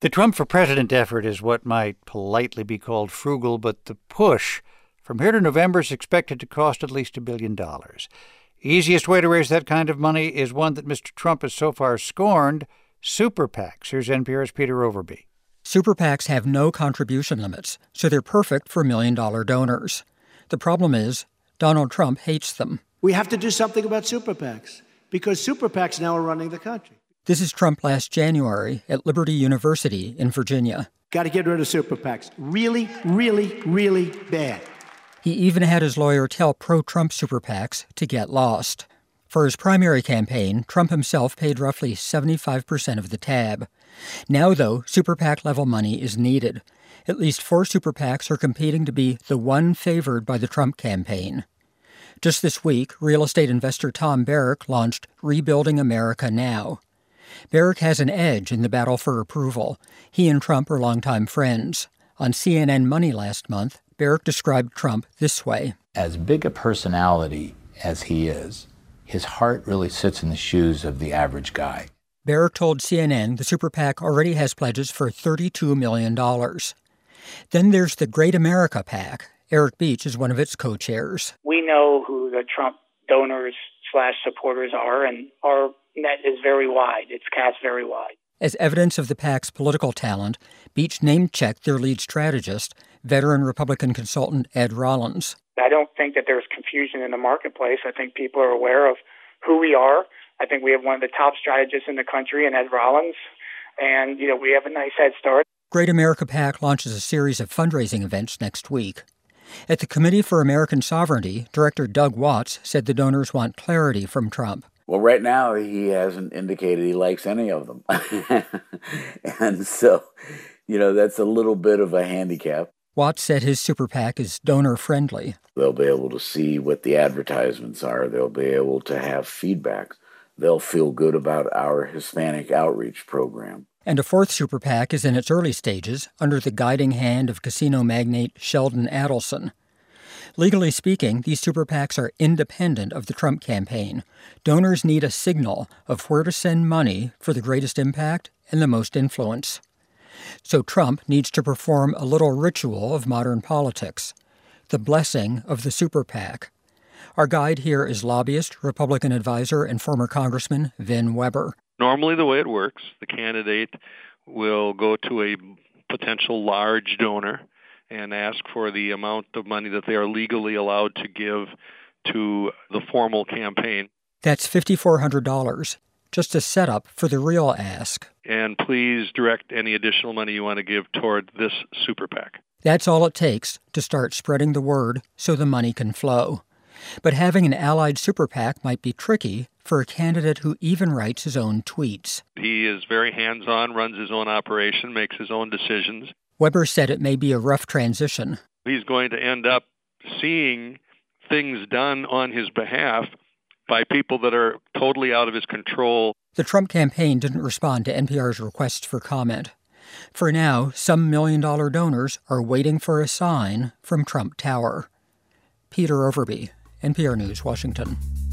The Trump for President effort is what might politely be called frugal, but the push from here to November is expected to cost at least $1 billion. Easiest way to raise that kind of money is one that Mr. Trump has so far scorned: super PACs. Here's NPR's Peter Overby. Super PACs have no contribution limits, so they're perfect for $1 million donors. The problem is, Donald Trump hates them. We have to do something about super PACs, because super PACs now are running the country. This is Trump last January at Liberty University in Virginia. Got to get rid of super PACs. Really, really, really bad. He even had his lawyer tell pro-Trump super PACs to get lost. For his primary campaign, Trump himself paid roughly 75% of the tab. Now, though, super PAC-level money is needed. At least 4 super PACs are competing to be the one favored by the Trump campaign. Just this week, real estate investor Tom Barrack launched Rebuilding America Now. Barrack has an edge in the battle for approval. He and Trump are longtime friends. On CNN Money last month, Barrack described Trump this way. As big a personality as he is, his heart really sits in the shoes of the average guy. Barrack told CNN the super PAC already has pledges for $32 million. Then there's the Great America PAC. Eric Beach is one of its co-chairs. We know who the Trump donors/supporters are, and our net is very wide. It's cast very wide. As evidence of the PAC's political talent, Beach name-checked their lead strategist, veteran Republican consultant Ed Rollins. I don't think that there's confusion in the marketplace. I think people are aware of who we are. I think we have one of the top strategists in the country in Ed Rollins, and we have a nice head start. Great America PAC launches a series of fundraising events next week. At the Committee for American Sovereignty, Director Doug Watts said the donors want clarity from Trump. Well, right now, he hasn't indicated he likes any of them. And so, that's a little bit of a handicap. Watts said his super PAC is donor-friendly. They'll be able to see what the advertisements are. They'll be able to have feedback. They'll feel good about our Hispanic outreach program. And a 4th super PAC is in its early stages under the guiding hand of casino magnate Sheldon Adelson. Legally speaking, these super PACs are independent of the Trump campaign. Donors need a signal of where to send money for the greatest impact and the most influence. So Trump needs to perform a little ritual of modern politics, the blessing of the super PAC. Our guide here is lobbyist, Republican advisor, and former Congressman Vin Weber. Normally the way it works, the candidate will go to a potential large donor and ask for the amount of money that they are legally allowed to give to the formal campaign. That's $5,400, just a setup for the real ask. And please direct any additional money you want to give toward this super PAC. That's all it takes to start spreading the word so the money can flow. But having an allied super PAC might be tricky for a candidate who even writes his own tweets. He is very hands-on, runs his own operation, makes his own decisions. Weber said it may be a rough transition. He's going to end up seeing things done on his behalf by people that are totally out of his control. The Trump campaign didn't respond to NPR's request for comment. For now, some $1 million donors are waiting for a sign from Trump Tower. Peter Overby, NPR News, Washington.